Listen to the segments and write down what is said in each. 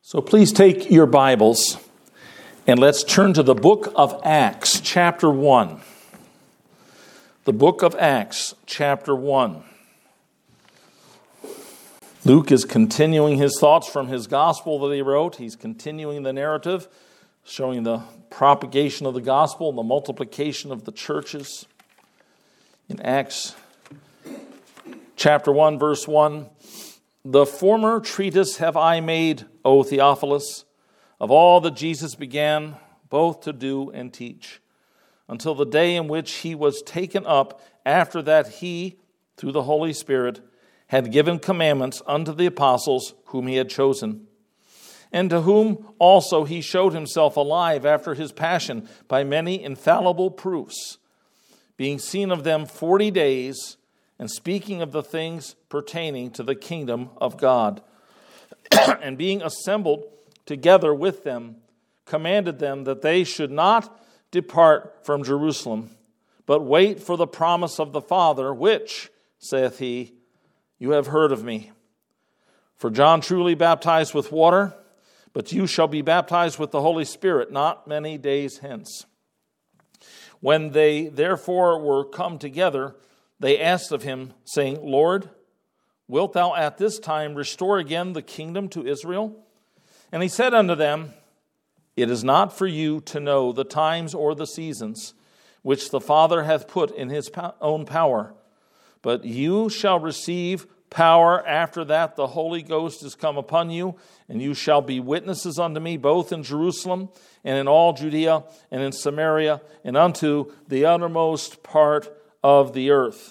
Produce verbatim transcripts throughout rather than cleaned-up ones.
So please take your Bibles and let's turn to the book of Acts, chapter one. The book of Acts, chapter one. Luke is continuing his thoughts from his gospel that he wrote. He's continuing the narrative, showing the propagation of the gospel and the multiplication of the churches. In Acts chapter one, verse one, "The former treatise have I made, O Theophilus, of all that Jesus began both to do and teach, until the day in which he was taken up, after that he, through the Holy Spirit, had given commandments unto the apostles whom he had chosen, and to whom also he showed himself alive after his passion by many infallible proofs, being seen of them forty days, and speaking of the things pertaining to the kingdom of God. And being assembled together with them, commanded them that they should not depart from Jerusalem, but wait for the promise of the Father, which, saith he, you have heard of me. For John truly baptized with water, but you shall be baptized with the Holy Spirit not many days hence. When they therefore were come together, they asked of him, saying, Lord, wilt thou at this time restore again the kingdom to Israel? And he said unto them, It is not for you to know the times or the seasons which the Father hath put in his own power, but you shall receive power after that the Holy Ghost is come upon you, and you shall be witnesses unto me both in Jerusalem and in all Judea and in Samaria and unto the uttermost part of the earth.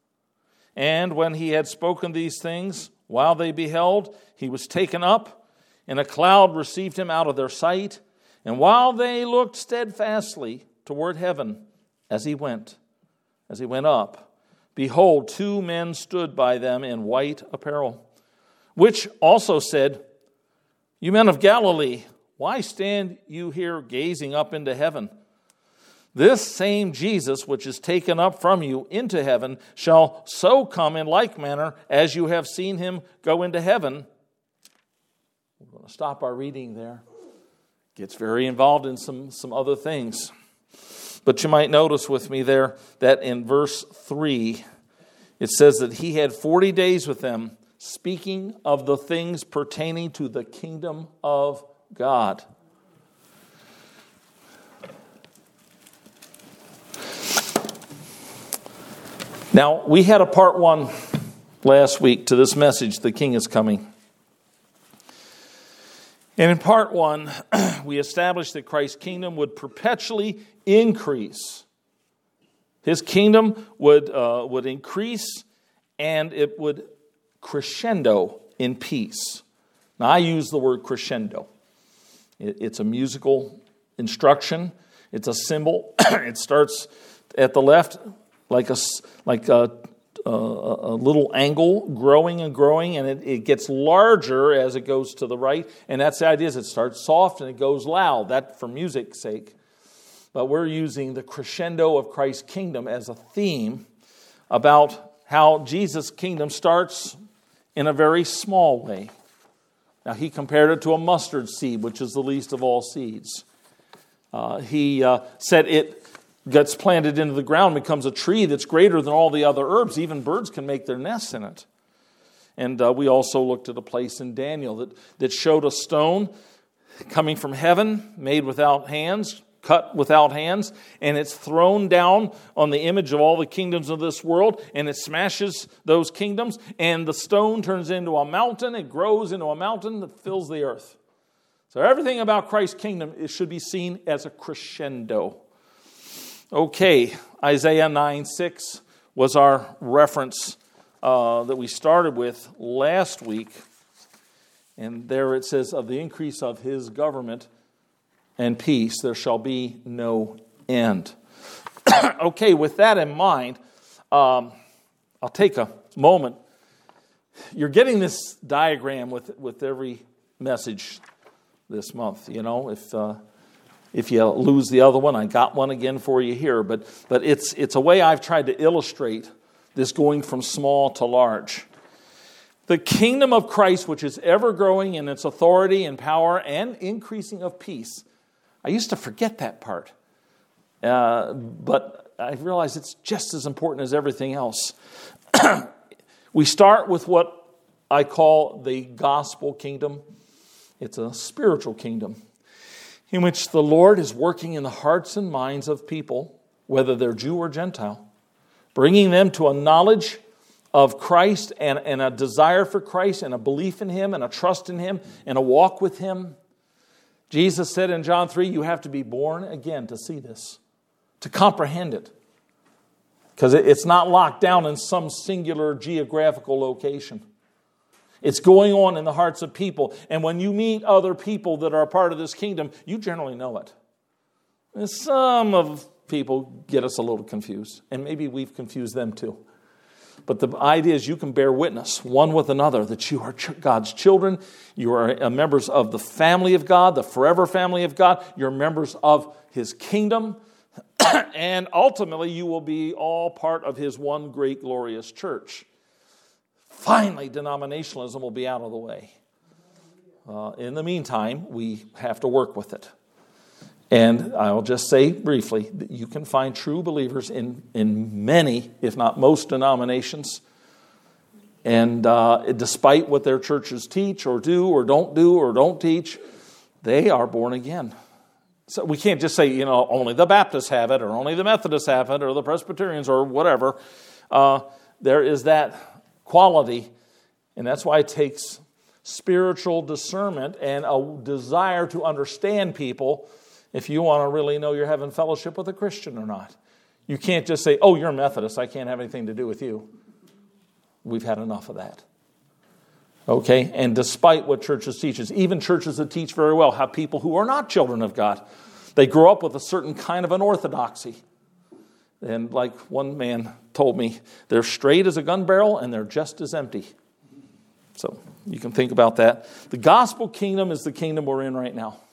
And when he had spoken these things, while they beheld, he was taken up, and a cloud received him out of their sight. And while they looked steadfastly toward heaven as he went, as he went up, behold, two men stood by them in white apparel, which also said, You men of Galilee, why stand you here gazing up into heaven? This same Jesus, which is taken up from you into heaven, shall so come in like manner as you have seen him go into heaven." We're going to stop our reading there. Gets very involved in some, some other things. But you might notice with me there that in verse three, it says that he had forty days with them, speaking of the things pertaining to the kingdom of God. Now, we had a part one last week to this message, The King is Coming. And in part one, we established that Christ's kingdom would perpetually increase. His kingdom would, uh, would increase, and it would crescendo in peace. Now, I use the word crescendo. It, it's a musical instruction. It's a symbol. It starts at the left, like a, like a, a, a little angle growing and growing, and it, it gets larger as it goes to the right. And that's the idea, is it starts soft and it goes loud. That for music's sake. But we're using the crescendo of Christ's kingdom as a theme about how Jesus' kingdom starts in a very small way. Now, he compared it to a mustard seed, which is the least of all seeds. Uh, he uh, said it gets planted into the ground, becomes a tree that's greater than all the other herbs. Even birds can make their nests in it. And uh, we also looked at a place in Daniel that, that showed a stone coming from heaven, made without hands, cut without hands, and it's thrown down on the image of all the kingdoms of this world, and it smashes those kingdoms, and the stone turns into a mountain. It grows into a mountain that fills the earth. So everything about Christ's kingdom, it should be seen as a crescendo. Okay, Isaiah nine six was our reference uh, that we started with last week. And there it says, of the increase of his government and peace, there shall be no end. Okay, with that in mind, um, I'll take a moment. You're getting this diagram with, with every message this month, you know, if... Uh, If you lose the other one, I got one again for you here. But but it's it's a way I've tried to illustrate this going from small to large. The kingdom of Christ, which is ever growing in its authority and power and increasing of peace. I used to forget that part. Uh, but I realize it's just as important as everything else. We start with what I call the gospel kingdom. It's a spiritual kingdom in which the Lord is working in the hearts and minds of people, whether they're Jew or Gentile, bringing them to a knowledge of Christ and, and a desire for Christ and a belief in Him and a trust in Him and a walk with Him. Jesus said in John three, you have to be born again to see this, to comprehend it. Because it's not locked down in some singular geographical location. It's going on in the hearts of people. And when you meet other people that are a part of this kingdom, you generally know it. And some of people get us a little confused. And maybe we've confused them too. But the idea is you can bear witness one with another that you are God's children. You are members of the family of God, the forever family of God. You're members of His kingdom. And ultimately, you will be all part of His one great glorious church. Finally, denominationalism will be out of the way. Uh, in the meantime, we have to work with it. And I'll just say briefly that you can find true believers in, in many, if not most, denominations. And uh, despite what their churches teach or do or don't do or don't teach, they are born again. So we can't just say, you know, only the Baptists have it or only the Methodists have it or the Presbyterians or whatever. Uh, there is that quality, and that's why it takes spiritual discernment and a desire to understand people if you want to really know you're having fellowship with a Christian or not. You can't just say, oh, you're a Methodist, I can't have anything to do with you. We've had enough of that. Okay, and despite what churches teach, even churches that teach very well have people who are not children of God. They grow up with a certain kind of an orthodoxy. And like one man told me, they're straight as a gun barrel and they're just as empty. So you can think about that. The gospel kingdom is the kingdom we're in right now.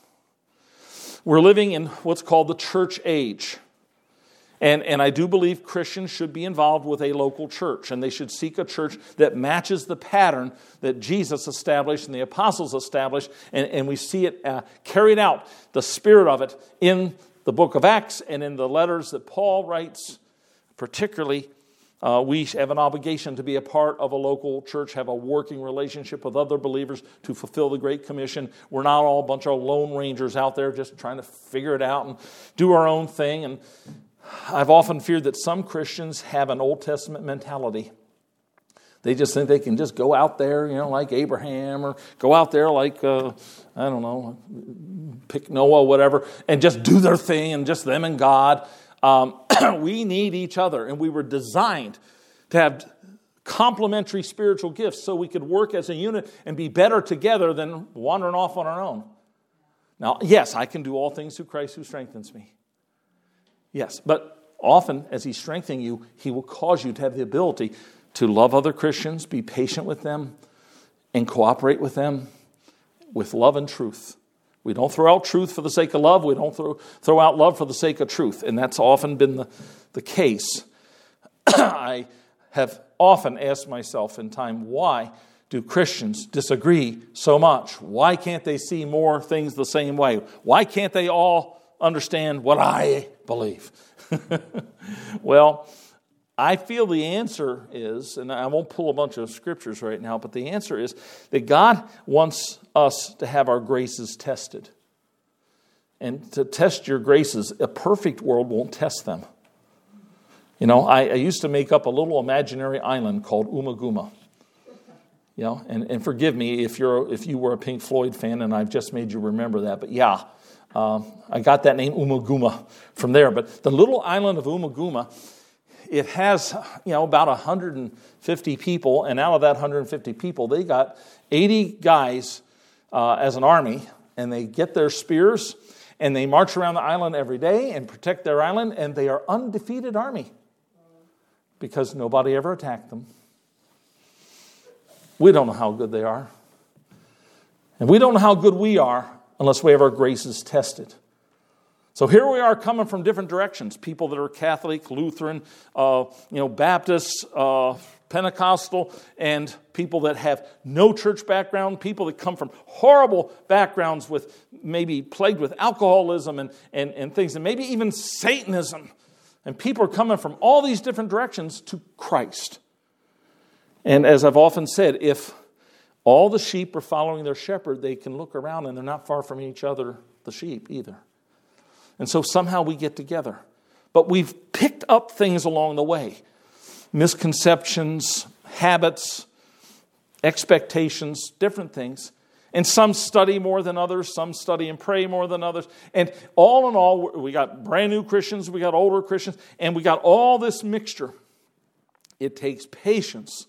We're living in what's called the church age. And, and I do believe Christians should be involved with a local church, and they should seek a church that matches the pattern that Jesus established and the apostles established, and, and we see it uh, carried out, the spirit of it, in the book of Acts and in the letters that Paul writes. Particularly, uh, we have an obligation to be a part of a local church, have a working relationship with other believers to fulfill the Great Commission. We're not all a bunch of lone rangers out there just trying to figure it out and do our own thing. And I've often feared that some Christians have an Old Testament mentality. They just think they can just go out there, you know, like Abraham, or go out there like, uh, I don't know, pick Noah, whatever, and just do their thing and just them and God. Um, we need each other, and we were designed to have complementary spiritual gifts so we could work as a unit and be better together than wandering off on our own. Now, yes, I can do all things through Christ who strengthens me. Yes, but often as He's strengthening you, He will cause you to have the ability to love other Christians, be patient with them, and cooperate with them with love and truth. We don't throw out truth for the sake of love. We don't throw, throw out love for the sake of truth. And that's often been the, the case. I have often asked myself in time, why do Christians disagree so much? Why can't they see more things the same way? Why can't they all understand what I believe? Well, I feel the answer is, and I won't pull a bunch of scriptures right now, but the answer is that God wants us to have our graces tested. And to test your graces, a perfect world won't test them. You know, I, I used to make up a little imaginary island called Umaguma. You know, and, and forgive me if you're if you were a Pink Floyd fan and I've just made you remember that, but yeah. Uh, I got that name Umaguma from there. But the little island of Umaguma, it has, you know, about one hundred fifty people. And out of that one hundred fifty people, they got eighty guys uh, as an army. And they get their spears and they march around the island every day and protect their island. And they are undefeated army because nobody ever attacked them. We don't know how good they are. And we don't know how good we are unless we have our graces tested. So here we are coming from different directions. People that are Catholic, Lutheran, uh, you know, Baptists, uh, Pentecostal and people that have no church background, people that come from horrible backgrounds with maybe plagued with alcoholism and, and, and things, and maybe even Satanism. And people are coming from all these different directions to Christ. And as I've often said, if all the sheep are following their shepherd, they can look around and they're not far from each other, the sheep, either. And so somehow we get together. But we've picked up things along the way. Misconceptions, habits, expectations, different things. And some study more than others. Some study and pray more than others. And all in all, we got brand new Christians, we got older Christians, and we got all this mixture. It takes patience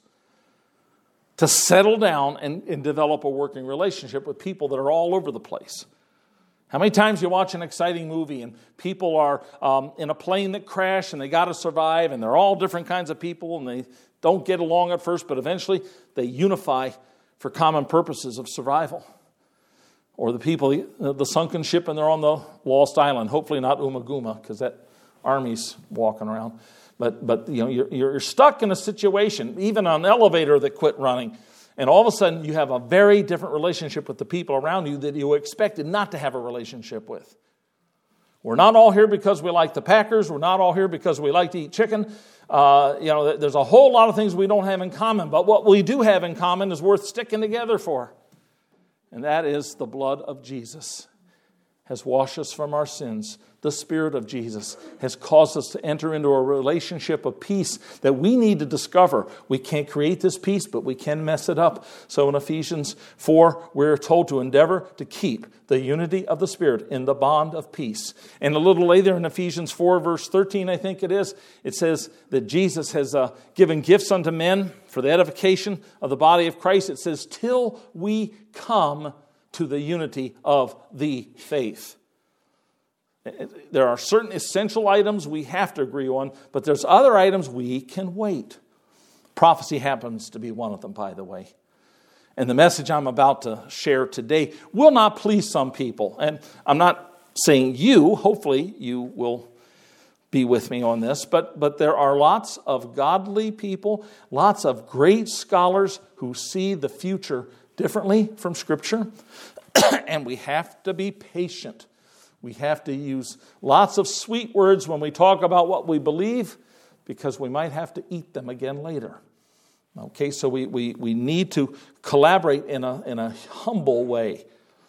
to settle down and, and develop a working relationship with people that are all over the place. How many times you watch an exciting movie and people are um, in a plane that crashed and they got to survive, and they're all different kinds of people and they don't get along at first, but eventually they unify for common purposes of survival. Or the people, the sunken ship, and they're on the lost island. Hopefully not Umaguma, because that army's walking around. But but you know you're, you're stuck in a situation, even an elevator that quit running. And all of a sudden, you have a very different relationship with the people around you that you expected not to have a relationship with. We're not all here because we like the Packers. We're not all here because we like to eat chicken. Uh, you know, there's a whole lot of things we don't have in common. But what we do have in common is worth sticking together for. And that is the blood of Jesus has washed us from our sins. The Spirit of Jesus has caused us to enter into a relationship of peace that we need to discover. We can't create this peace, but we can mess it up. So in Ephesians four, we're told to endeavor to keep the unity of the Spirit in the bond of peace. And a little later in Ephesians four, verse thirteen, I think it is, it says that Jesus has uh, given gifts unto men for the edification of the body of Christ. It says, till we come to the unity of the faith. There are certain essential items we have to agree on, but there's other items we can wait. Prophecy happens to be one of them, by the way. And the message I'm about to share today will not please some people. And I'm not saying you, hopefully you will be with me on this, but, but there are lots of godly people, lots of great scholars who see the future differently from Scripture. And we have to be patient. We have to use lots of sweet words when we talk about what we believe, because we might have to eat them again later. Okay, so we, we, we need to collaborate in a, in a humble way,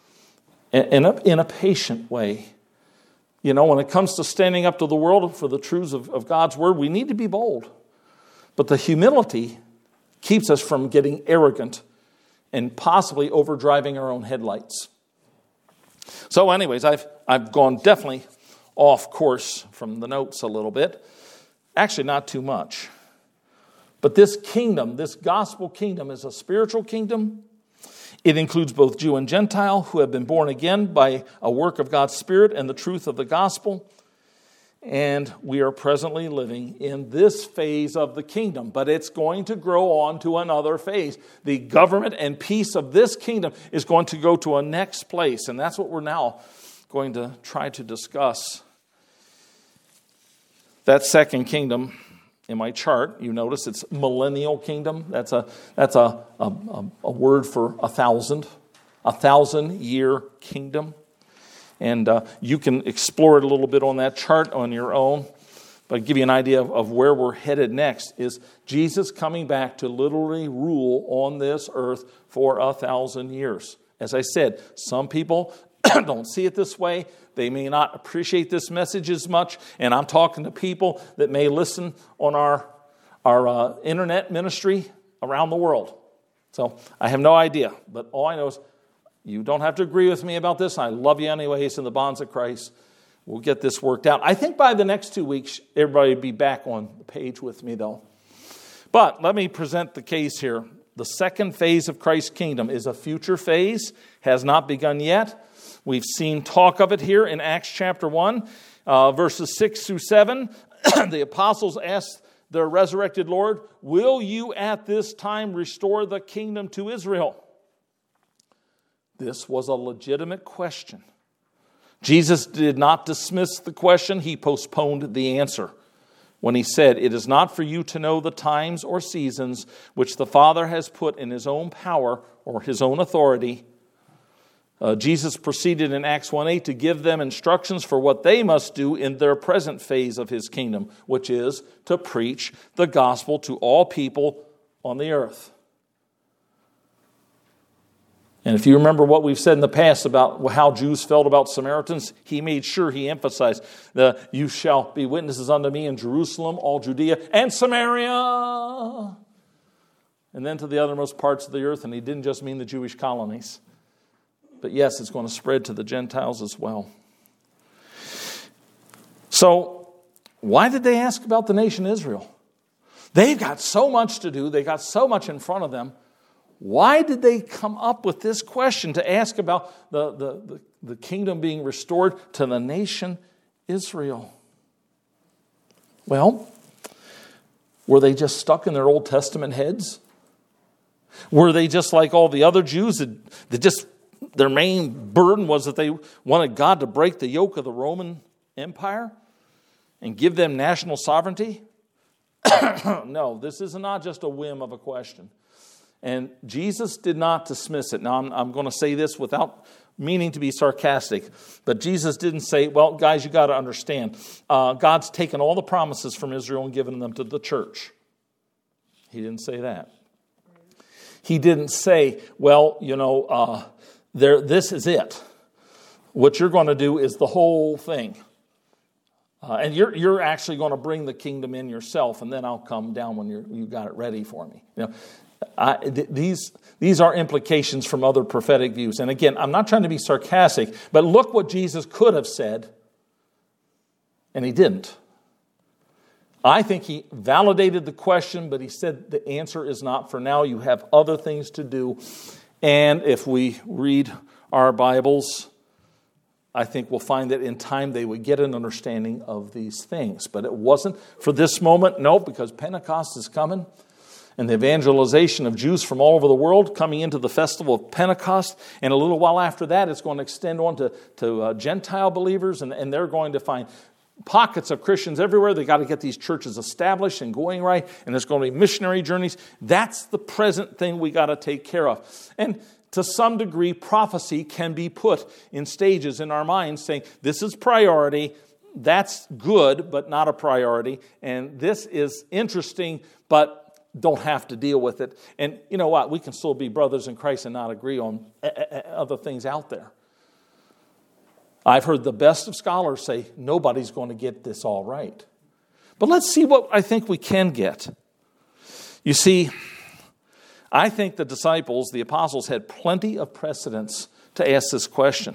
in a, in a patient way. You know, when it comes to standing up to the world for the truths of, of God's Word, we need to be bold. But the humility keeps us from getting arrogant and possibly overdriving our own headlights. So anyways, I've I've gone definitely off course from the notes a little bit. Actually, not too much. But this kingdom, this gospel kingdom, is a spiritual kingdom. It includes both Jew and Gentile who have been born again by a work of God's Spirit and the truth of the gospel. And we are presently living in this phase of the kingdom, but it's going to grow on to another phase. The government and peace of this kingdom is going to go to a next place, and that's what we're now going to try to discuss. That second kingdom in my chart, you notice it's millennial kingdom. That's a that's a a, a word for a thousand, a thousand year kingdom. And uh, you can explore it a little bit on that chart on your own. But I'll give you an idea of, of where we're headed next is Jesus coming back to literally rule on this earth for a thousand years. As I said, some people don't see it this way. They may not appreciate this message as much. And I'm talking to people that may listen on our, our uh, internet ministry around the world. So I have no idea. But all I know is you don't have to agree with me about this. I love you anyways in the bonds of Christ. We'll get this worked out. I think by the next two weeks, everybody will be back on the page with me, though. But let me present the case here. The second phase of Christ's kingdom is a future phase, has not begun yet. We've seen talk of it here in Acts chapter one, uh, verses six through seven. The apostles asked the resurrected Lord, "Will you at this time restore the kingdom to Israel?" This was a legitimate question. Jesus did not dismiss the question. He postponed the answer. when he said, "It is not for you to know the times or seasons which the Father has put in his own power or his own authority." Uh, Jesus proceeded in Acts one eight to give them instructions for what they must do in their present phase of his kingdom, which is to preach the gospel to all people on the earth. And if you remember what we've said in the past about how Jews felt about Samaritans, he made sure he emphasized, the, "You shall be witnesses unto me in Jerusalem, all Judea, and Samaria, and then to the uttermost parts of the earth." And he didn't just mean the Jewish colonies. But yes, it's going to spread to the Gentiles as well. So, why did they ask about the nation Israel? They've got so much to do. They've got so much in front of them. Why did they come up with this question to ask about the, the, the, the kingdom being restored to the nation Israel? Well, were they just stuck in their Old Testament heads? Were they just like all the other Jews that, that just their main burden was that they wanted God to break the yoke of the Roman Empire and give them national sovereignty? No, this is not just a whim of a question. And Jesus did not dismiss it. Now, I'm, I'm going to say this without meaning to be sarcastic, but Jesus didn't say, "Well, guys, you got to understand, uh, God's taken all the promises from Israel and given them to the church." He didn't say that. He didn't say, "Well, you know, uh, there, this is it. What you're going to do is the whole thing. Uh, and you're you're actually going to bring the kingdom in yourself, and then I'll come down when you're, you got it ready for me." You know, I, th- these these are implications from other prophetic views. And again, I'm not trying to be sarcastic, but look what Jesus could have said, and he didn't. I think he validated the question, but he said the answer is not for now. You have other things to do. And if we read our Bibles, I think we'll find that in time they would get an understanding of these things. But it wasn't for this moment, no, because Pentecost is coming. And the evangelization of Jews from all over the world coming into the festival of Pentecost. And a little while after that, it's going to extend on to, to uh, Gentile believers. And, and they're going to find pockets of Christians everywhere. They got to get these churches established and going right. And there's going to be missionary journeys. That's the present thing we got to take care of. And to some degree, prophecy can be put in stages in our minds saying, this is priority, that's good, but not a priority. And this is interesting, but don't have to deal with it. And you know what? We can still be brothers in Christ and not agree on other things out there. I've heard the best of scholars say, nobody's going to get this all right. But let's see what I think we can get. You see, I think the disciples, the apostles, had plenty of precedents to ask this question.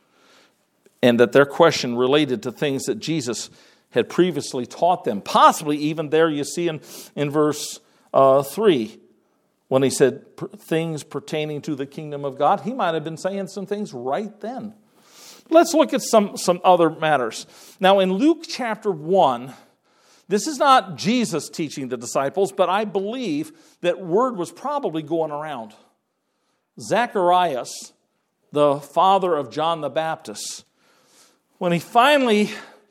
And that their question related to things that Jesus had previously taught them. Possibly even there you see in, in verse uh, three, when he said things pertaining to the kingdom of God. He might have been saying some things right then. Let's look at some, some other matters. Now in Luke chapter one, this is not Jesus teaching the disciples, but I believe that word was probably going around. Zacharias, the father of John the Baptist, when he finally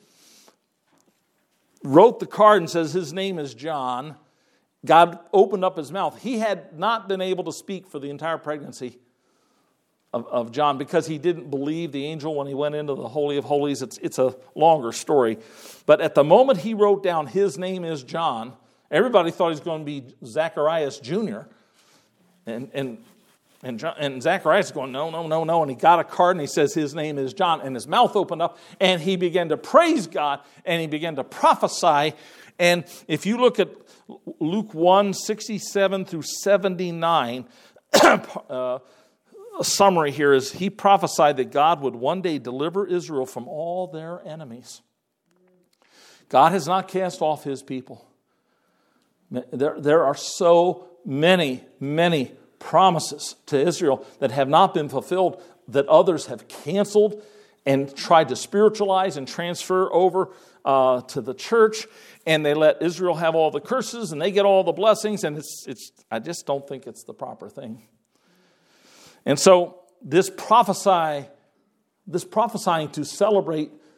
wrote the card and says his name is John, God opened up his mouth. He had not been able to speak for the entire pregnancy of, of John because he didn't believe the angel when he went into the Holy of Holies. It's, it's a longer story. But at the moment he wrote down his name is John, everybody thought he was going to be Zacharias Junior And and and, John, and Zacharias is going, no, no, no, no. And he got a card and he says his name is John. And his mouth opened up and he began to praise God and he began to prophesy. And if you look at Luke one, sixty-seven through seventy-nine, uh, a summary here is he prophesied that God would one day deliver Israel from all their enemies. God has not cast off his people. There, there are so many, many promises to Israel that have not been fulfilled, that others have canceled and tried to spiritualize and transfer over uh, to the church. And they let Israel have all the curses and they get all the blessings. And it's, it's, I just don't think it's the proper thing. And so this prophesy, this prophesying to celebrate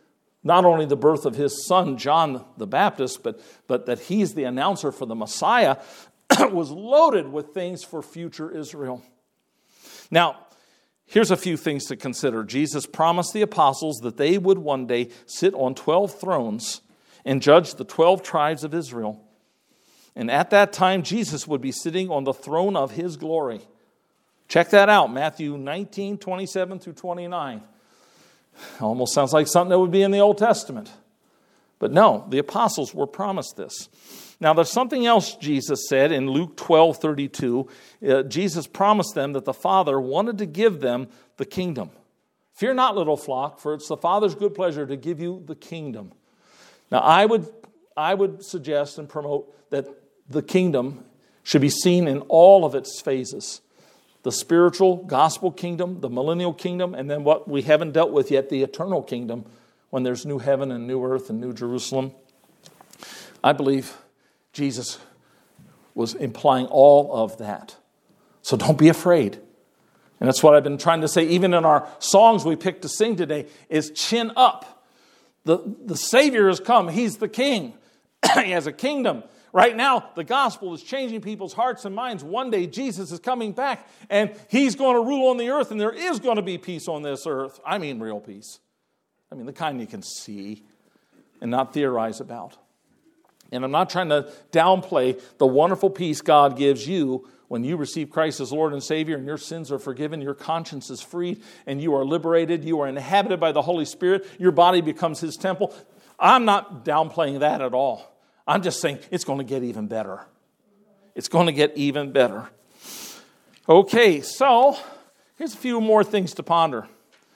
not only the birth of his son, John the Baptist, but, but that he's the announcer for the Messiah, was loaded with things for future Israel. Now, here's a few things to consider. Jesus promised the apostles that they would one day sit on twelve thrones and judge the twelve tribes of Israel. And at that time, Jesus would be sitting on the throne of his glory. Check that out, Matthew nineteen, twenty-seven through twenty-nine. Almost sounds like something that would be in the Old Testament. But no, the apostles were promised this. Now, there's something else Jesus said in Luke twelve thirty-two. Uh, Jesus promised them that the Father wanted to give them the kingdom. Fear not, little flock, for it's the Father's good pleasure to give you the kingdom. Now, I would, I would suggest and promote that the kingdom should be seen in all of its phases. The spiritual gospel kingdom, the millennial kingdom, and then what we haven't dealt with yet, the eternal kingdom, when there's new heaven and new earth and new Jerusalem. I believe Jesus was implying all of that. So don't be afraid. And that's what I've been trying to say, even in our songs we picked to sing today, is chin up. The, the Savior has come. He's the King. He has a kingdom. Right now, the gospel is changing people's hearts and minds. One day, Jesus is coming back, and he's going to rule on the earth, and there is going to be peace on this earth. I mean real peace. I mean the kind you can see and not theorize about. And I'm not trying to downplay the wonderful peace God gives you when you receive Christ as Lord and Savior, and your sins are forgiven, your conscience is freed, and you are liberated, you are inhabited by the Holy Spirit, your body becomes his temple. I'm not downplaying that at all. I'm just saying it's going to get even better. It's going to get even better. Okay, so here's a few more things to ponder.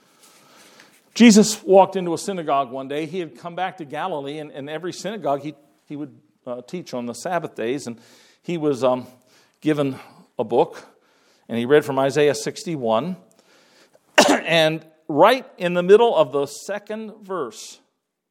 Jesus walked into a synagogue one day. He had come back to Galilee, and in every synagogue he, he would uh, teach on the Sabbath days. And he was um, given a book, and he read from Isaiah sixty-one. And right in the middle of the second verse,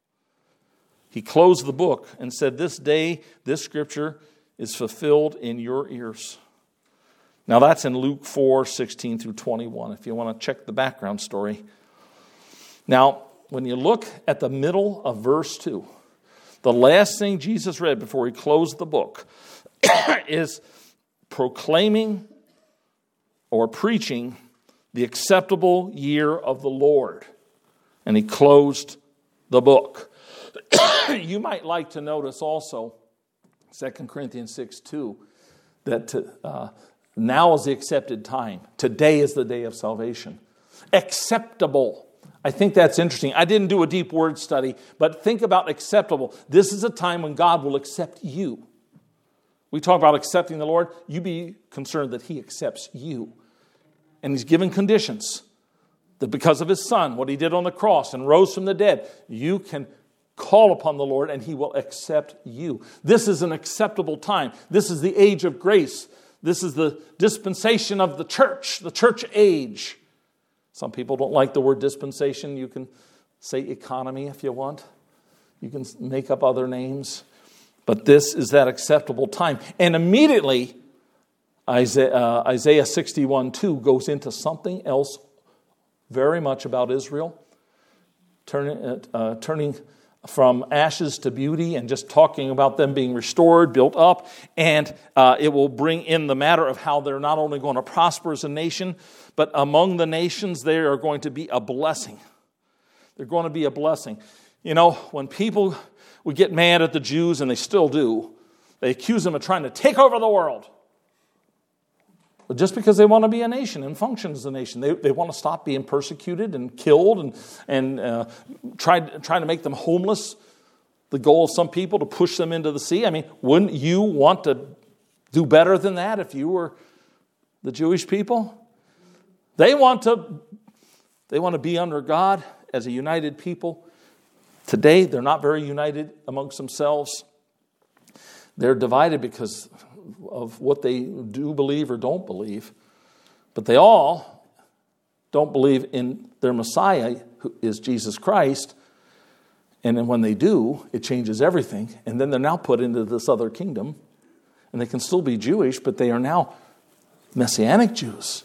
he closed the book and said, "This day, this scripture is fulfilled in your ears." Now that's in Luke four, sixteen through twenty-one, if you want to check the background story. Now, when you look at the middle of verse two, the last thing Jesus read before he closed the book is proclaiming or preaching the acceptable year of the Lord. And he closed the book. You might like to notice also, Second Corinthians six two, that uh, now is the accepted time. Today is the day of salvation. Acceptable. I think that's interesting. I didn't do a deep word study, but think about acceptable. This is a time when God will accept you. We talk about accepting the Lord. You be concerned that he accepts you. And he's given conditions. That because of his son, what he did on the cross and rose from the dead, you can call upon the Lord and he will accept you. This is an acceptable time. This is the age of grace. This is the dispensation of the church, the church age. Some people don't like the word dispensation. You can say economy if you want. You can make up other names. But this is that acceptable time. And immediately, Isaiah, uh, Isaiah sixty-one two goes into something else very much about Israel. Turning, uh, turning from ashes to beauty and just talking about them being restored, built up. And uh, it will bring in the matter of how they're not only going to prosper as a nation, but among the nations, they are going to be a blessing. They're going to be a blessing. You know, when people would get mad at the Jews, and they still do, they accuse them of trying to take over the world. But just because they want to be a nation and function as a nation, they, they want to stop being persecuted and killed and, and uh, try, trying to make them homeless. The goal of some people to push them into the sea. I mean, wouldn't you want to do better than that if you were the Jewish people? They want to, they want to be under God as a united people. Today, they're not very united amongst themselves. They're divided because of what they do believe or don't believe. But they all don't believe in their Messiah, who is Jesus Christ. And then when they do, it changes everything. And then they're now put into this other kingdom. And they can still be Jewish, but they are now Messianic Jews.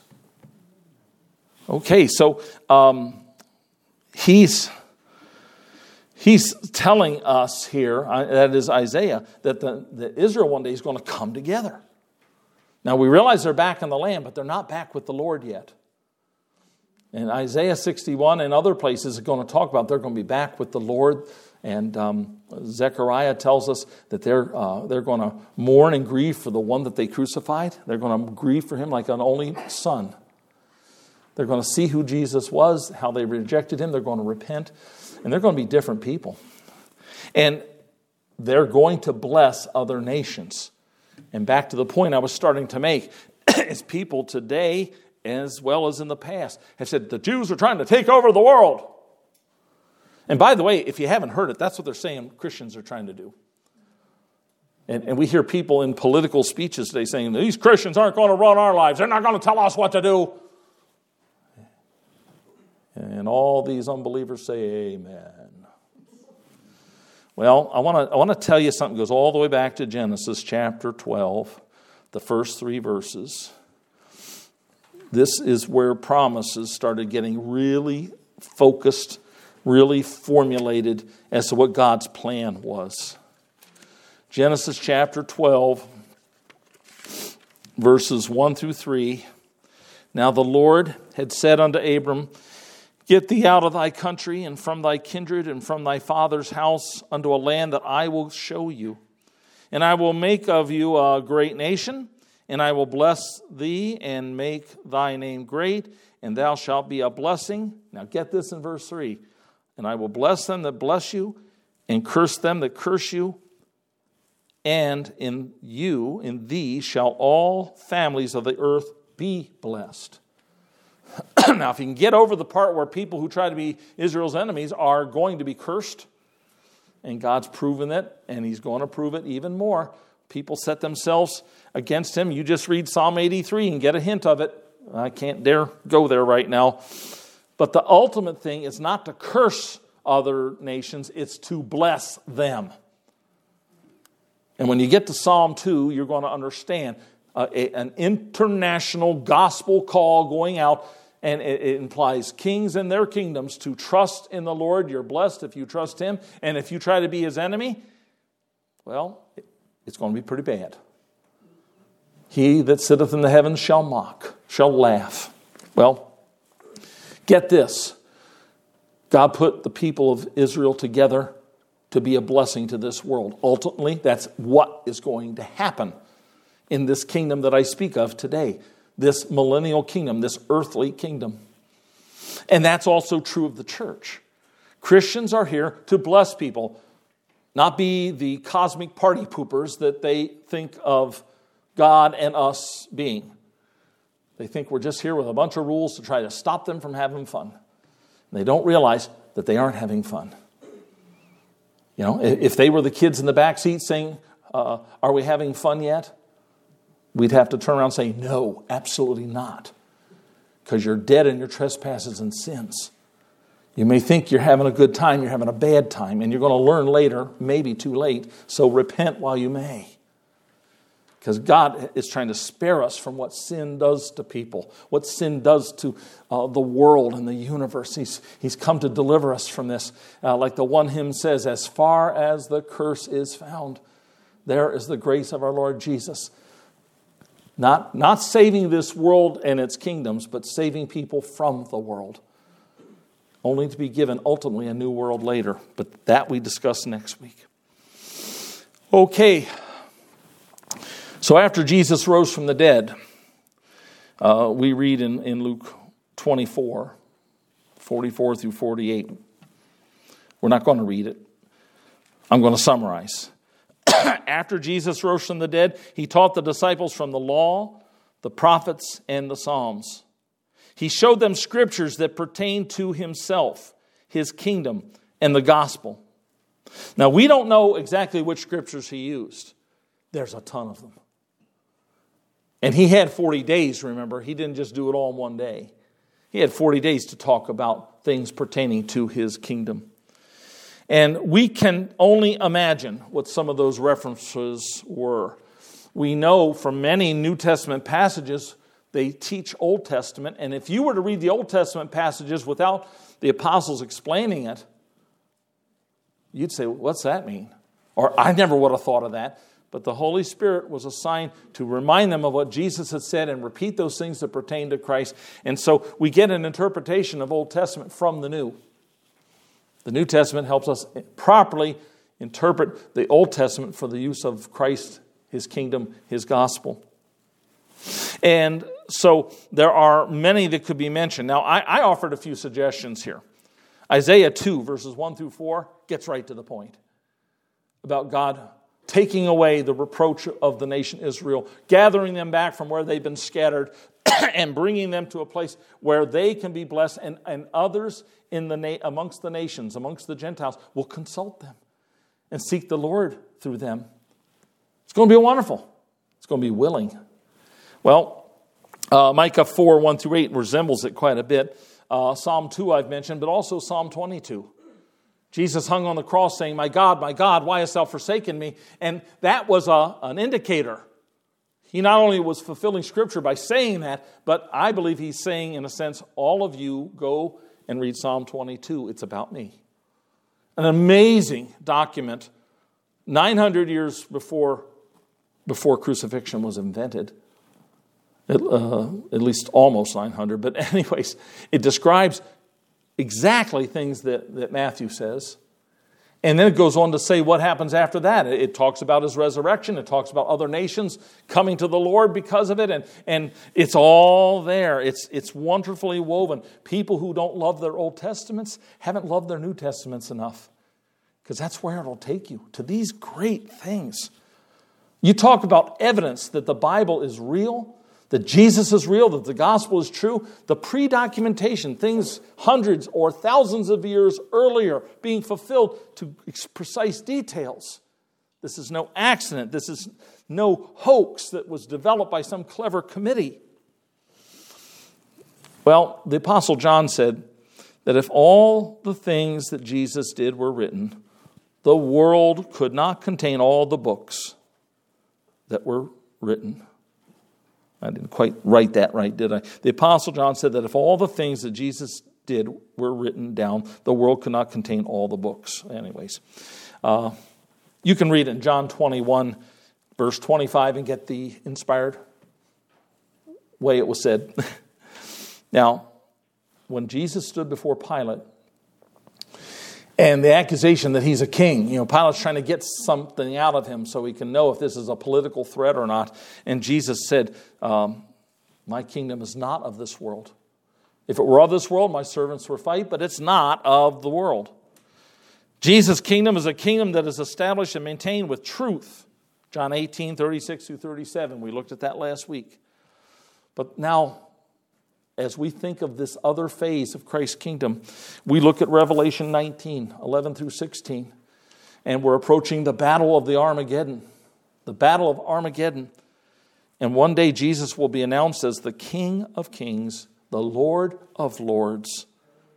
Okay, so um, he's he's telling us here, that is Isaiah, that the, the Israel one day is going to come together. Now we realize they're back in the land, but they're not back with the Lord yet. And Isaiah sixty-one and other places are going to talk about they're going to be back with the Lord. And um, Zechariah tells us that they're uh, they're going to mourn and grieve for the one that they crucified. They're going to grieve for him like an only son. They're going to see who Jesus was, how they rejected him. They're going to repent. And they're going to be different people. And they're going to bless other nations. And back to the point I was starting to make, is people today, as well as in the past, have said the Jews are trying to take over the world. And by the way, if you haven't heard it, that's what they're saying Christians are trying to do. And, and we hear people in political speeches today saying, these Christians aren't going to run our lives. They're not going to tell us what to do. And all these unbelievers say, amen. Well, I want to I want to tell you something that goes all the way back to Genesis chapter twelve, the first three verses. This is where promises started getting really focused, really formulated as to what God's plan was. Genesis chapter twelve, verses one through three. Now the Lord had said unto Abram, get thee out of thy country and from thy kindred and from thy father's house unto a land that I will show you. And I will make of you a great nation, and I will bless thee and make thy name great, and thou shalt be a blessing. Now get this in verse three. And I will bless them that bless you, and curse them that curse you. And in you, in thee, shall all families of the earth be blessed. Now, if you can get over the part where people who try to be Israel's enemies are going to be cursed, and God's proven it, and he's going to prove it even more. People set themselves against him. You just read Psalm eighty-three and get a hint of it. I can't dare go there right now. But the ultimate thing is not to curse other nations, it's to bless them. And when you get to Psalm two, you're going to understand uh, a, an international gospel call going out. And it implies kings and their kingdoms to trust in the Lord. You're blessed if you trust him. And if you try to be his enemy, well, it's going to be pretty bad. He that sitteth in the heavens shall mock, shall laugh. Well, get this. God put the people of Israel together to be a blessing to this world. Ultimately, that's what is going to happen in this kingdom that I speak of today. This millennial kingdom, this earthly kingdom. And that's also true of the church. Christians are here to bless people, not be the cosmic party poopers that they think of God and us being. They think we're just here with a bunch of rules to try to stop them from having fun. And they don't realize that they aren't having fun. You know, if they were the kids in the back seat saying, uh, are we having fun yet? We'd have to turn around and say, no, absolutely not. Because you're dead in your trespasses and sins. You may think you're having a good time, you're having a bad time, and you're going to learn later, maybe too late, so repent while you may. Because God is trying to spare us from what sin does to people, what sin does to uh, the world and the universe. He's, he's come to deliver us from this. Uh, like the one hymn says, as far as the curse is found, there is the grace of our Lord Jesus. Not, not saving this world and its kingdoms, but saving people from the world. Only to be given ultimately a new world later. But that we discuss next week. Okay. So after Jesus rose from the dead, uh, we read in, in Luke twenty-four, forty-four through forty-eight. We're not going to read it. I'm going to summarize. After Jesus rose from the dead, he taught the disciples from the law, the prophets, and the Psalms. He showed them scriptures that pertain to himself, his kingdom, and the gospel. Now, we don't know exactly which scriptures he used. There's a ton of them. And he had forty days, remember. He didn't just do it all in one day. He had forty days to talk about things pertaining to his kingdom. And we can only imagine what some of those references were. We know from many New Testament passages, they teach Old Testament. And if you were to read the Old Testament passages without the apostles explaining it, you'd say, what's that mean? Or I never would have thought of that. But the Holy Spirit was assigned to remind them of what Jesus had said and repeat those things that pertain to Christ. And so we get an interpretation of Old Testament from the New. The New Testament helps us properly interpret the Old Testament for the use of Christ, His kingdom, His gospel. And so there are many that could be mentioned. Now, I, I offered a few suggestions here. Isaiah two, verses one through four, gets right to the point about God taking away the reproach of the nation Israel, gathering them back from where they've been scattered, and bringing them to a place where they can be blessed, and, and others in the na- amongst the nations, amongst the Gentiles, will consult them and seek the Lord through them. It's going to be wonderful. It's going to be willing. Well, uh, Micah four, one through eight resembles it quite a bit. Uh, Psalm two I've mentioned, but also Psalm twenty-two. Jesus hung on the cross saying, my God, my God, why hast thou forsaken me? And that was a, an indicator. He not only was fulfilling Scripture by saying that, but I believe he's saying, in a sense, all of you go and read Psalm twenty-two. It's about me. An amazing document, nine hundred years before, before crucifixion was invented. At, uh, at least almost nine hundred. But anyways, it describes exactly things that, that Matthew says. And then it goes on to say what happens after that. It, it talks about his resurrection. It talks about other nations coming to the Lord because of it. And, and it's all there. It's, it's wonderfully woven. People who don't love their Old Testaments haven't loved their New Testaments enough. Because that's where it'll take you, to these great things. You talk about evidence that the Bible is real, that Jesus is real, that the gospel is true. The pre-documentation, things hundreds or thousands of years earlier being fulfilled to precise details. This is no accident. This is no hoax that was developed by some clever committee. Well, the Apostle John said that if all the things that Jesus did were written, the world could not contain all the books that were written. I didn't quite write that right, did I? The Apostle John said that if all the things that Jesus did were written down, the world could not contain all the books. Anyways, uh, you can read in John twenty-one, verse twenty-five, and get the inspired way it was said. Now, when Jesus stood before Pilate, and the accusation that he's a king, you know, Pilate's trying to get something out of him so he can know if this is a political threat or not. And Jesus said, um, my kingdom is not of this world. If it were of this world, my servants would fight, but it's not of the world. Jesus' kingdom is a kingdom that is established and maintained with truth. John eighteen, thirty-six through thirty-seven. We looked at that last week. But now, as we think of this other phase of Christ's kingdom, we look at Revelation nineteen, eleven through sixteen. And we're approaching the battle of the Armageddon. The battle of Armageddon. And one day Jesus will be announced as the King of Kings, the Lord of Lords.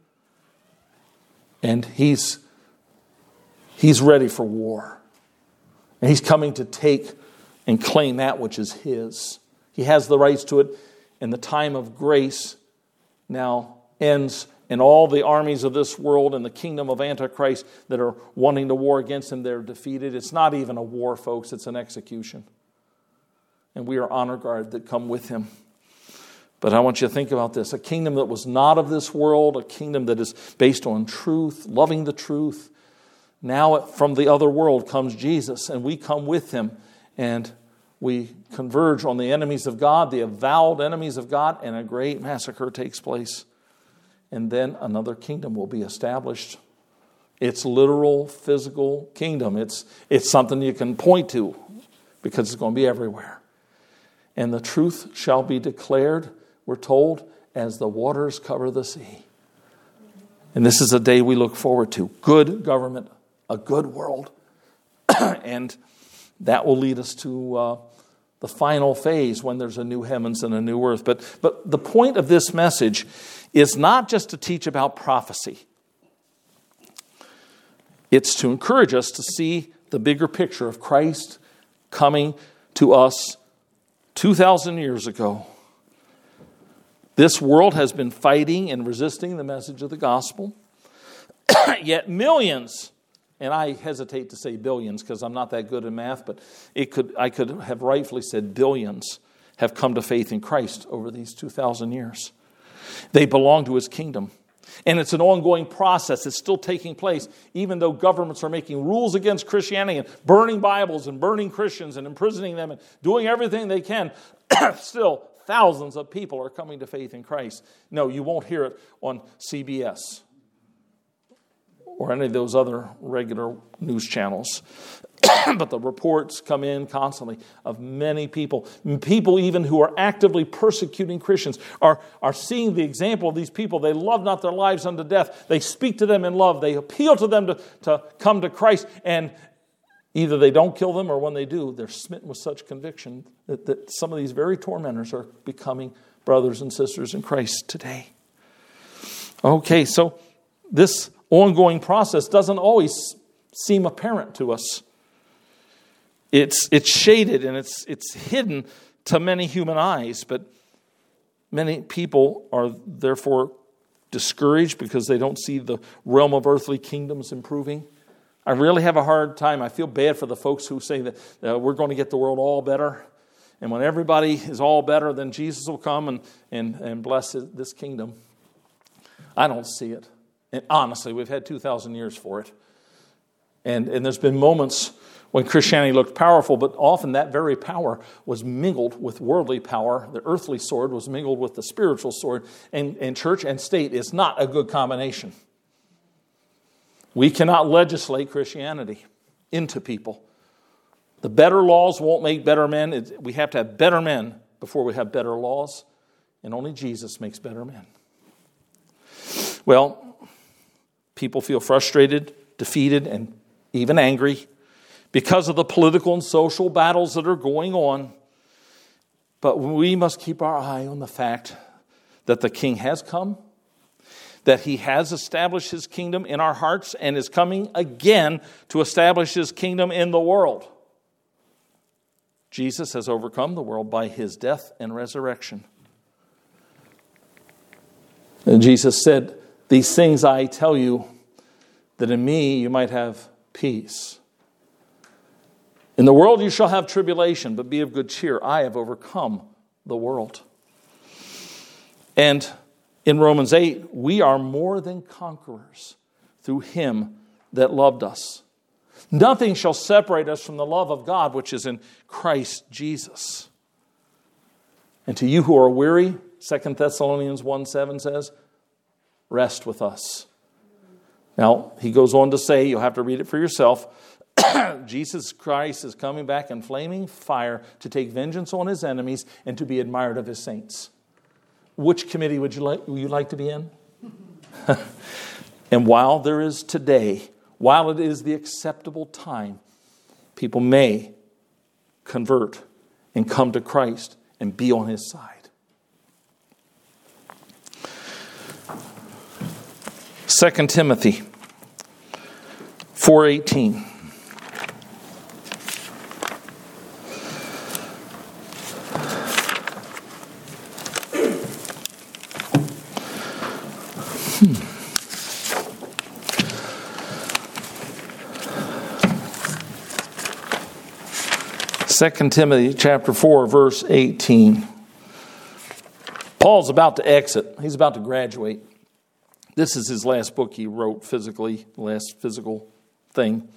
And he's, he's ready for war. And he's coming to take and claim that which is his. He has the rights to it. And the time of grace now ends, and all the armies of this world and the kingdom of Antichrist that are wanting to war against him, they're defeated. It's not even a war, folks. It's an execution. And we are honor guard that come with him. But I want you to think about this. A kingdom that was not of this world, a kingdom that is based on truth, loving the truth. Now from the other world comes Jesus, and we come with him, and we converge on the enemies of God, the avowed enemies of God, and a great massacre takes place. And then another kingdom will be established. It's literal, physical kingdom. It's, it's something you can point to because it's going to be everywhere. And the truth shall be declared, we're told, as the waters cover the sea. And this is a day we look forward to. Good government, a good world. And that will lead us to uh, the final phase when there's a new heavens and a new earth. But, but the point of this message is not just to teach about prophecy. It's to encourage us to see the bigger picture of Christ coming to us two thousand years ago. This world has been fighting and resisting the message of the gospel. Yet millions and I hesitate to say billions because I'm not that good in math, but it could I could have rightfully said billions have come to faith in Christ over these two thousand years. They belong to his kingdom. And it's an ongoing process. It's still taking place, even though governments are making rules against Christianity and burning Bibles and burning Christians and imprisoning them and doing everything they can. Still, thousands of people are coming to faith in Christ. No, you won't hear it on C B S or any of those other regular news channels. But the reports come in constantly of many people. People even who are actively persecuting Christians are, are seeing the example of these people. They love not their lives unto death. They speak to them in love. They appeal to them to, to come to Christ. And either they don't kill them, or when they do, they're smitten with such conviction that, that some of these very tormentors are becoming brothers and sisters in Christ today. Okay, so this ongoing process doesn't always seem apparent to us. It's it's shaded and it's it's hidden to many human eyes, but many people are therefore discouraged because they don't see the realm of earthly kingdoms improving. I really have a hard time. I feel bad for the folks who say that uh, we're going to get the world all better. And when everybody is all better, then Jesus will come and, and, and bless this kingdom. I don't see it. And honestly, we've had two thousand years for it. And, and there's been moments when Christianity looked powerful, but often that very power was mingled with worldly power. The earthly sword was mingled with the spiritual sword. And, and church and state is not a good combination. We cannot legislate Christianity into people. The better laws won't make better men. It, we have to have better men before we have better laws. And only Jesus makes better men. Well, people feel frustrated, defeated, and even angry because of the political and social battles that are going on. But we must keep our eye on the fact that the King has come, that he has established his kingdom in our hearts and is coming again to establish his kingdom in the world. Jesus has overcome the world by his death and resurrection. And Jesus said, "These things I tell you, that in me you might have peace. In the world you shall have tribulation, but be of good cheer. I have overcome the world." And in Romans eight, we are more than conquerors through him that loved us. Nothing shall separate us from the love of God, which is in Christ Jesus. And to you who are weary, Second Thessalonians one seven says, rest with us. Now, he goes on to say, you'll have to read it for yourself, Jesus Christ is coming back in flaming fire to take vengeance on his enemies and to be admired of his saints. Which committee would you like, would you like to be in? And while there is today, while it is the acceptable time, people may convert and come to Christ and be on his side. Second Timothy four eighteen. Second Timothy chapter four, verse eighteen. Paul's about to exit. He's about to graduate. This is his last book he wrote physically, last physical thing.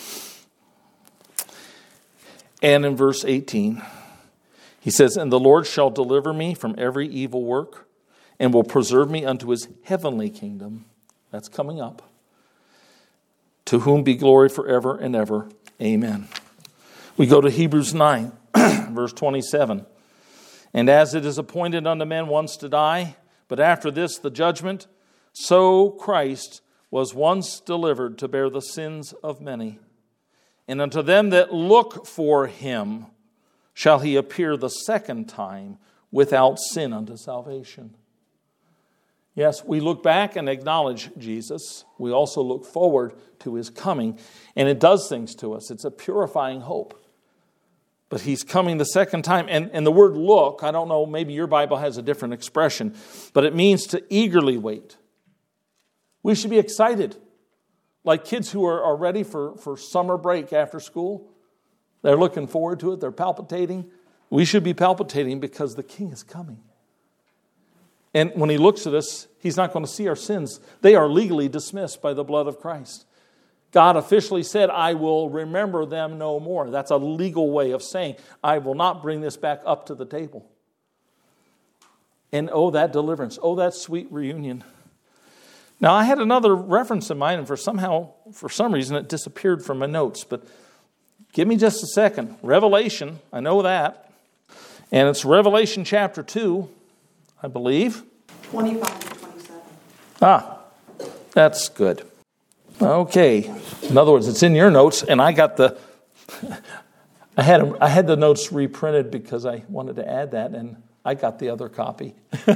And in verse eighteen, he says, "And the Lord shall deliver me from every evil work, and will preserve me unto his heavenly kingdom." That's coming up. "To whom be glory forever and ever. Amen." We go to Hebrews nine, verse twenty-seven. "And as it is appointed unto men once to die, but after this the judgment, so Christ was once delivered to bear the sins of many. And unto them that look for him shall he appear the second time without sin unto salvation." Yes, we look back and acknowledge Jesus. We also look forward to his coming. And it does things to us. It's a purifying hope. But he's coming the second time. And, and the word look, I don't know, maybe your Bible has a different expression, but it means to eagerly wait. We should be excited. like kids who are, are ready for, for summer break after school. They're looking forward to it. They're palpitating. We should be palpitating because the King is coming. And when he looks at us, he's not going to see our sins. They are legally dismissed by the blood of Christ. God officially said, I will remember them no more. That's a legal way of saying, I will not bring this back up to the table. And oh, that deliverance. Oh, that sweet reunion. Now, I had another reference in mind, and for somehow, for some reason, it disappeared from my notes. But give me just a second. Revelation, I know that. And it's Revelation chapter two, I believe. twenty-five to twenty-seven. Ah, that's good. Okay. In other words, it's in your notes, and I got the... I had I had the notes reprinted because I wanted to add that, and I got the other copy.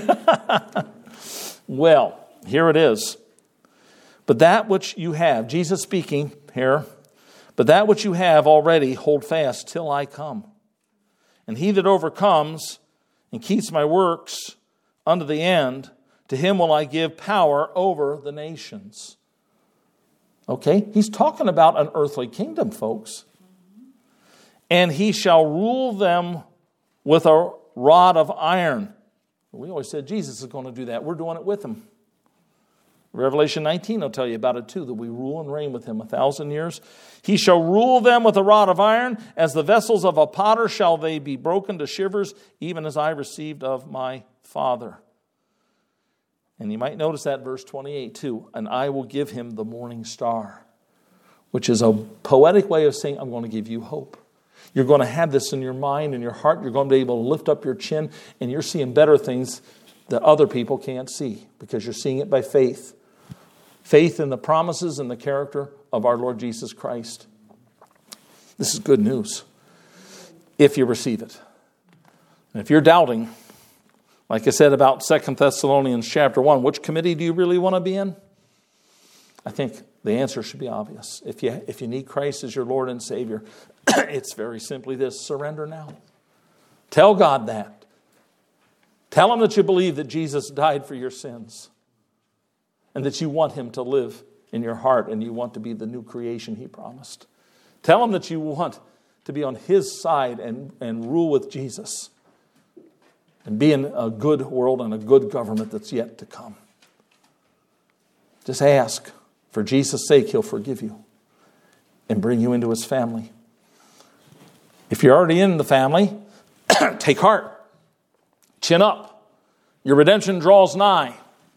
Well, here it is. But that which you have, Jesus speaking here, but that which you have already hold fast till I come. And he that overcomes and keeps my works unto the end, to him will I give power over the nations. Okay, he's talking about an earthly kingdom, folks. And he shall rule them with a rod of iron. We always said Jesus is going to do that. We're doing it with him. Revelation nineteen will tell you about it too, that we rule and reign with him a thousand years. He shall rule them with a rod of iron. As the vessels of a potter shall they be broken to shivers, even as I received of my Father. And you might notice that verse twenty-eight too. And I will give him the morning star, which is a poetic way of saying, I'm going to give you hope. You're going to have this in your mind and your heart. You're going to be able to lift up your chin, and you're seeing better things that other people can't see because you're seeing it by faith. Faith in the promises and the character of our Lord Jesus Christ. This is good news if you receive it. And if you're doubting, like I said about Second Thessalonians chapter one, which committee do you really want to be in? I think the answer should be obvious. If you, if you need Christ as your Lord and Savior, it's very simply this: surrender now. Tell God that. Tell him that you believe that Jesus died for your sins and that you want him to live in your heart and you want to be the new creation he promised. Tell him that you want to be on his side and, and rule with Jesus and be in a good world and a good government that's yet to come. Just ask. For Jesus' sake, he'll forgive you and bring you into his family. If you're already in the family, take heart. Chin up. Your redemption draws nigh.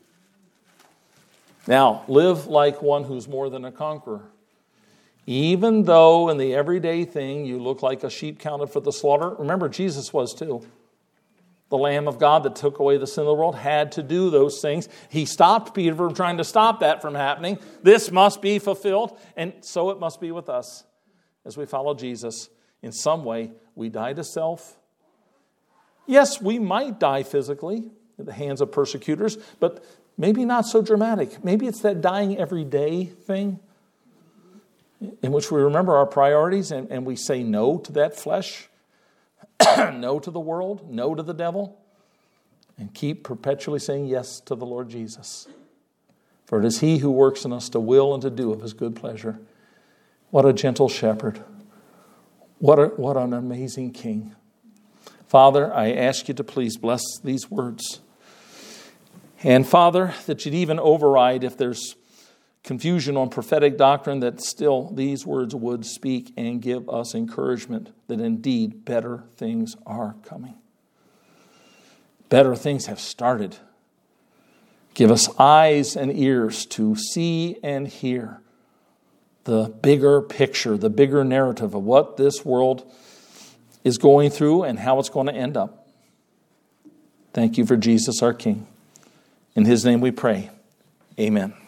Now, live like one who's more than a conqueror. Even though in the everyday thing you look like a sheep counted for the slaughter. Remember, Jesus was too. The Lamb of God that took away the sin of the world had to do those things. He stopped Peter from trying to stop that from happening. This must be fulfilled. And so it must be with us as we follow Jesus. In some way, we die to self. Yes, we might die physically at the hands of persecutors, but maybe not so dramatic. Maybe it's that dying every day thing in which we remember our priorities and, and we say no to that flesh, no to the world, no to the devil, and keep perpetually saying yes to the Lord Jesus. For it is he who works in us to will and to do of his good pleasure. What a gentle shepherd. What a, what an amazing king. Father, I ask you to please bless these words. And Father, that you'd even override if there's confusion on prophetic doctrine, that still these words would speak and give us encouragement that indeed better things are coming. Better things have started. Give us eyes and ears to see and hear the bigger picture, the bigger narrative of what this world is going through and how it's going to end up. Thank you for Jesus, our King. In his name we pray. Amen.